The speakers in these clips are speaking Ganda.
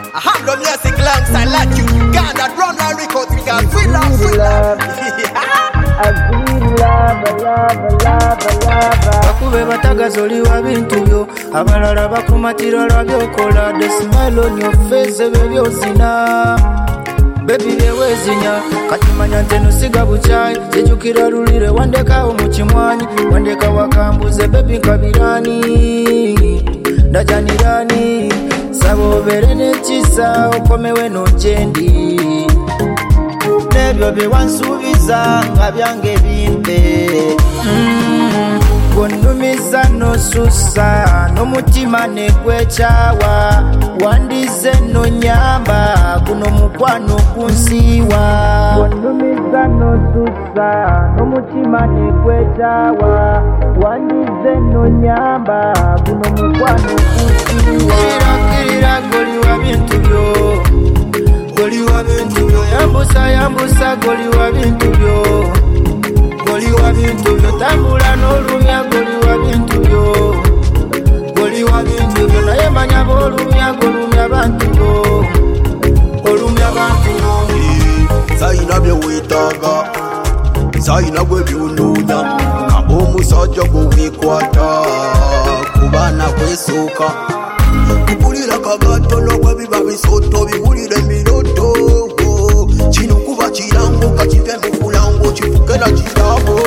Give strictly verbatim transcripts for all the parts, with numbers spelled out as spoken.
I have the music alongside like you. God that run our records, we got free love, free love. I feel love, love, love, love. Bakube batagazoliwa bintu byo abalala bakumatira labyokola. The smile on your face ebyozina baby bewezinya katimanya nteno siga buchayi sijukira lulire wandeka omukimwanyi wandeka wakambuze baby nkabirani ndajanirani sabo bere nekisa okomewe nojendi nebyo byewansubiza nga byange bimpe mm. Gonumiza no susa no mutima negwechawa wandize no nyamba kuno mukwano kunsiwa. Gonumiza no susa no mutima negwechawa wandize no nyamba kuno mukwano kunsiwa. Kirira kirira goli wa bintu byo goli wa bintu byo yambusa yambusa goli wa bintu byo goli wa bintu byo tambula n'olumya goli wa bintu byo goli wa bintu byo naye manya b'olumya golumya bantu byo olumya bantu byo sayina bye weetaaga sayina gwe byonoonya ngamba omusajja gwe weekwata ku baana kwesooka kukulira kagatono gwe biba bisoto biwulire emiroto kino kuba kirango kakive mu fulango kifukera kirabo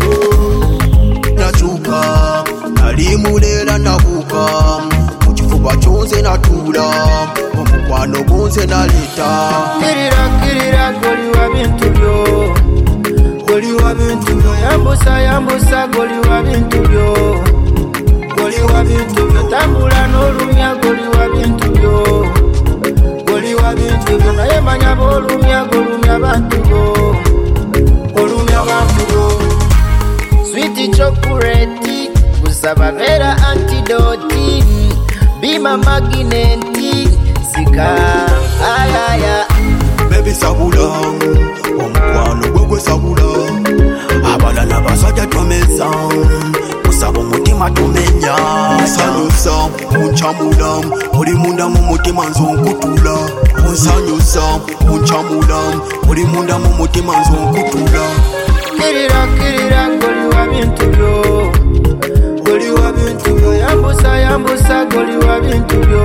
nakyuka nali mulera nabuuka mu kifuba kyonze natuula omukwano gonze naleeta. Kirira kirira goli wa bintu byo goli wa bintu byo yambusa yambusa goli wa bintu byo goli wa bintu byo tambula n'olumya goli wa bintu byo goli wa bintu byo naye manya b'olumya golumya bantu byo olumya bantu byo. Sweet chocolate kusaba vera antidote bima magneti sika ayaya baby sabula omukwano gwe gwe sabula abalala basajja twameza kusaba omutima tumenya nsanyusa unchamula oli munda mu mutima nzonkutula onsanyusa unchamula oli munda mu mutima nzonkutula. Kirira kirira goli wa bintu byo goli wa bintu byo yambusa yambusa goli wa bintu byo